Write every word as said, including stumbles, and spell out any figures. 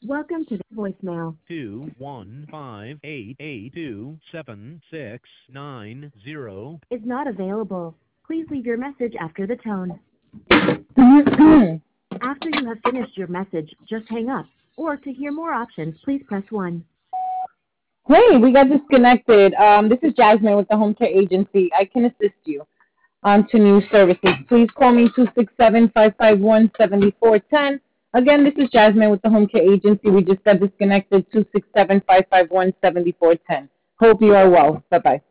Welcome to the voicemail. two one five eight eight two seven six nine zero Is not available. Please leave your message after the tone. After you have finished your message, just hang up. Or to hear more options, please press one. Hey, we got disconnected. Um, this is Jasmine with the Home Care Agency. I can assist you on to new services. Please call me two six seven, five five one, seven four one zero. Again, this is Jasmine with the Home Care Agency. We just got disconnected, two six seven, five five one, seven four one zero. Hope you are well. Bye-bye.